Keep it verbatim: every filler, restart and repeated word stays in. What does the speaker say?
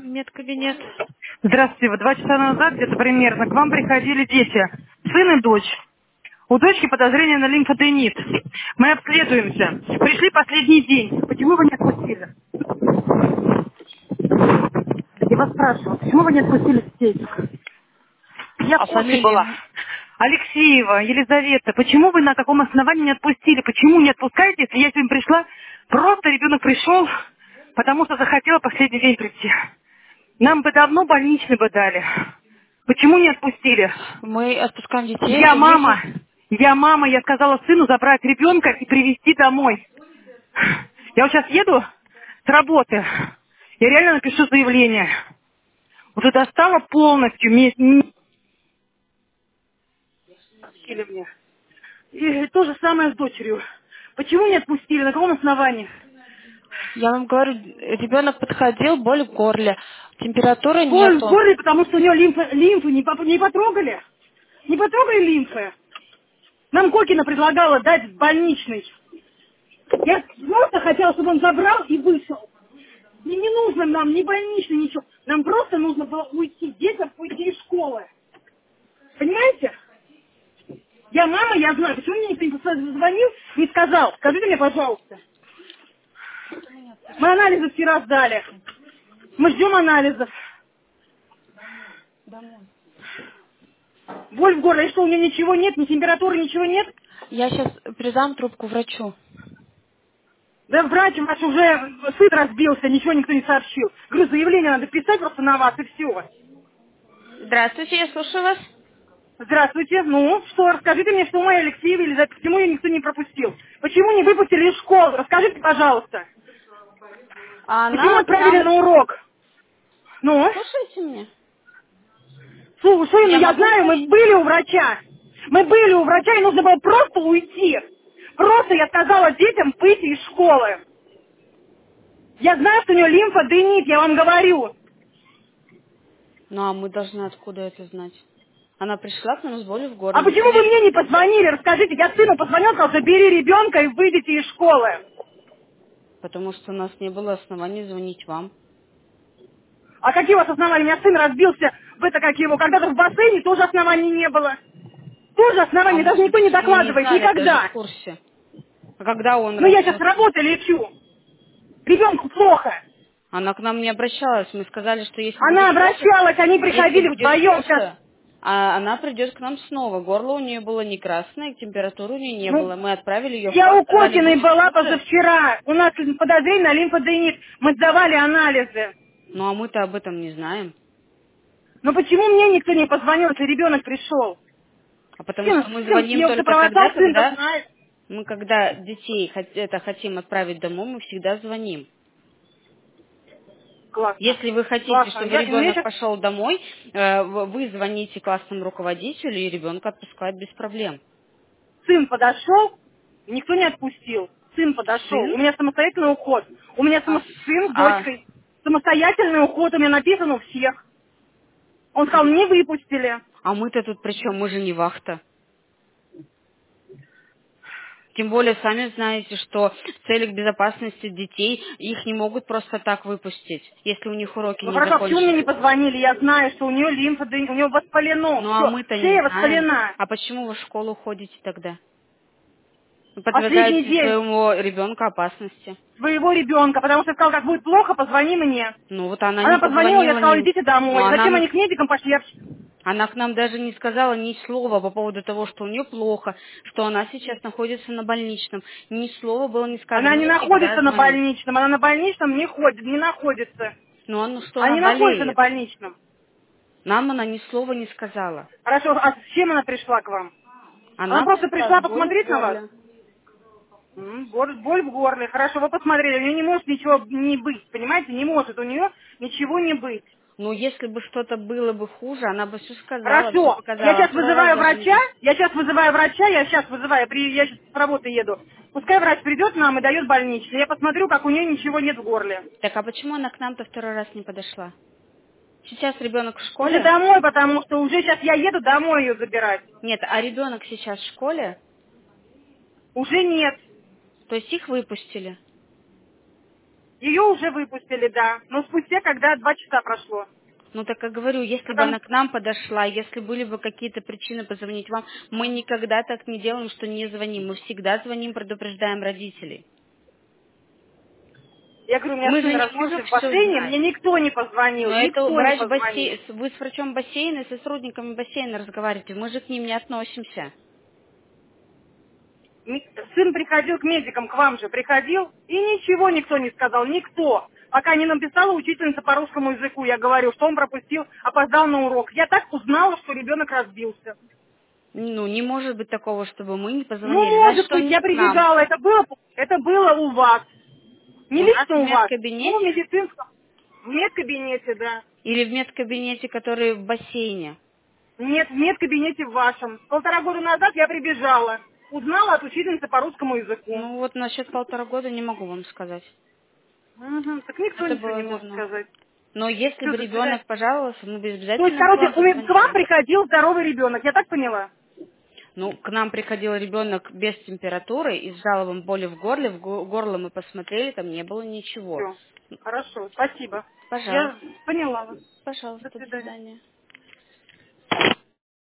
Медкабинет. Здравствуйте. Вот два часа назад, где-то примерно, к вам приходили дети. Сын и дочь. У дочки подозрение на лимфоденит. Мы обследуемся. Пришли последний день. Почему вы не отпустили? Я вас спрашиваю, почему вы не отпустили детей? Я в А курсе была. фамилию? Алексеева, Елизавета, почему вы на каком основании не отпустили? Почему не отпускаете, если я сегодня пришла? Просто ребенок пришел, потому что захотела последний день прийти. Нам бы давно больничный бы дали. Почему не отпустили? Мы отпускаем детей, Я это мама. вызов. Я мама, я сказала сыну забрать ребенка и привезти домой. Я вот сейчас еду с работы. Я реально напишу заявление. Уже достала полностью. Мне не отпустили мне. И то же самое с дочерью. Почему не отпустили? На каком основании? Я вам говорю, ребенок подходил, боль в горле, температуры Боль в нету. горле, потому что у нее лимфа, лимфы не, поп- не потрогали. Не потрогали лимфы. Нам Кокина предлагала дать больничный. Я просто хотела, чтобы он забрал и вышел. И не нужно нам ни больничный, ничего. Нам просто нужно было уйти, детям уйти из школы. Понимаете? Я мама, я знаю. Почему мне никто не позвонил, не сказал? Скажите мне, пожалуйста. Мы анализы вчера сдали. Мы ждем анализов. Домой. Боль в горле, и что, у нее ничего нет, ни температуры, ничего нет? Я сейчас передам трубку врачу. Да врач ваш уже сыт разбился, ничего никто не сообщил. Говорю, заявление надо писать просто на вас, и все. Здравствуйте, я слушаю вас. Здравствуйте. Ну, что, расскажите мне, что у моей Алексеевой Елизаветы, почему ее никто не пропустил? Почему не выпустили из школы? Расскажите, пожалуйста. А Почему она к отправили нам... на урок? Ну, Слушайте меня. слушай, ну Я я могу знаю, мы говорить? были у врача. Мы были у врача, и нужно было просто уйти. Просто я сказала детям выйти из школы. Я знаю, что у нее лимфоденит, я вам говорю. Ну, а мы должны откуда это знать? Она пришла к нам с болью в А горле. почему вы Например, мне не позвонили? Расскажите, я сыну позвонил, сказал, забери ребенка и выйдите из школы. потому что у нас не было оснований звонить вам. А какие у вас основания? У меня сын разбился в это, как его, когда-то в бассейне, тоже оснований не было. Тоже А оснований, даже может, никто не мы не докладывает, знали, даже в никогда. курсе. А когда он Ну я сейчас с разбился? работы лечу. Ребенку плохо. Она к нам не обращалась. Мы сказали, что если Она будет хуже, обращалась, они если приходили будет вдвоем сейчас. хуже, а она придет к нам снова. Горло у нее было не красное, температуры у нее не Ну, было. Мы отправили ее в я пар, у сказали, Кокиной будет была хуже. позавчера. У нас подозрение на лимфоденит. Мы сдавали анализы. Ну а мы-то об этом не знаем. Но почему мне никто не позвонил, если ребенок пришел? А потому Сын, что мы сын звоним съел только тогда, сопровождал, сын-то когда знает. мы когда детей хот- это хотим отправить домой, мы всегда звоним. Классно. Если вы хотите, Классно. чтобы Я, ну, я ребенок сейчас... пошел домой, э, в- вы звоните классному руководителю, и ребенка отпускают без проблем. Сын подошел, никто не отпустил. Сын подошел. У Сын? меня самостоятельный уход. У меня А, само... сын с а, дочкой. Самостоятельный уход. У меня написано у всех. Он сказал, м, не выпустили. а мы-то тут при чем? Мы же не вахта. Тем более, сами знаете, что в целях безопасности детей их не могут просто так выпустить, если у них уроки Ну не хорошо, а почему мне не закончились. позвонили? Я знаю, что у нее лимфоденит, у нее воспалено. Ну а Все, мы-то не шея знаем. воспалена. А почему вы в школу ходите тогда? Вы Последний подвергаете день своему ребенку опасности. своего ребенка, потому что сказал, как будет плохо, позвони мне. Ну вот она Она не позвонила, я позвонила, сказала, не... идите но домой. Зачем она, они к медикам пошли? Я... она к нам даже не сказала ни слова по поводу того, что у нее плохо, что она сейчас находится на больничном. Ни слова было не сказано. Она не Мы всегда находится на звоним. больничном, она на больничном не ходит, не находится. Ну а ну что, Она она не находится на болеет. больничном. Нам она ни слова не сказала. Хорошо, а с чем она пришла к вам? Она Она просто пришла пришла с болью в посмотреть на вас? горле. М, боль, боль в горле. Хорошо, вы посмотрели, у нее не может ничего не быть, понимаете? Не может у нее ничего не быть. Ну если бы что-то было бы хуже, она бы все сказала, все Хорошо, я показала. сейчас Второй раз вызываю врача, звоните. я сейчас вызываю врача, я сейчас вызываю, при, я сейчас с работы еду. Пускай врач придет нам и дает больничный. Я посмотрю, как у нее ничего нет в горле. Так а почему она к нам-то второй раз не подошла? Сейчас ребенок в Уже школе? домой, потому что уже сейчас я еду домой ее забирать. Нет, а ребенок сейчас в школе? Уже нет. То есть их выпустили? Ее уже выпустили, да. Но спустя, когда два часа прошло. Ну так как говорю, если бы Потому... она к нам подошла, если были бы какие-то причины позвонить вам, мы никогда так не делаем, что не звоним. Мы всегда звоним, предупреждаем родителей. Я говорю, у меня Мы же сын не разбился можем в все бассейне, знать. мне никто не позвонил, Но это никто не врач позвонил. бассейна, вы с врачом бассейна, со сотрудниками бассейна разговариваете, мы же к ним не относимся. Ми- Сын приходил к медикам, к вам же приходил, и ничего никто не сказал, никто. Пока не написала учительница по русскому языку, я говорю, что он пропустил, опоздал на урок. Я так узнала, что ребенок разбился. Ну, не может быть такого, чтобы мы не Ну, позвонили. Значит, может что быть, не я к нам. прибегала, это было, это было у вас. Не У нас лично в у вас, ну, в медкабинете медицинском, в медкабинете, да. или в медкабинете, который в бассейне? Нет, в медкабинете в вашем. Полтора года назад я прибежала. Узнала от учительницы по русскому языку. Ну вот насчет полтора года не могу вам сказать. Угу, так никто Это ничего было не может давно. сказать. Но если Все, бы до свидания. ребенок пожаловался, мы бы То есть, обязательно бы короче, вам у меня- к вам позвонили. приходил здоровый ребенок, я так поняла? Ну, к нам приходил ребенок без температуры и с жалобом боли в горле. В го- горло мы посмотрели, там не было ничего. Все, хорошо, спасибо. Я Пожалуйста. поняла вас. До Пожалуйста, до свидания. свидания.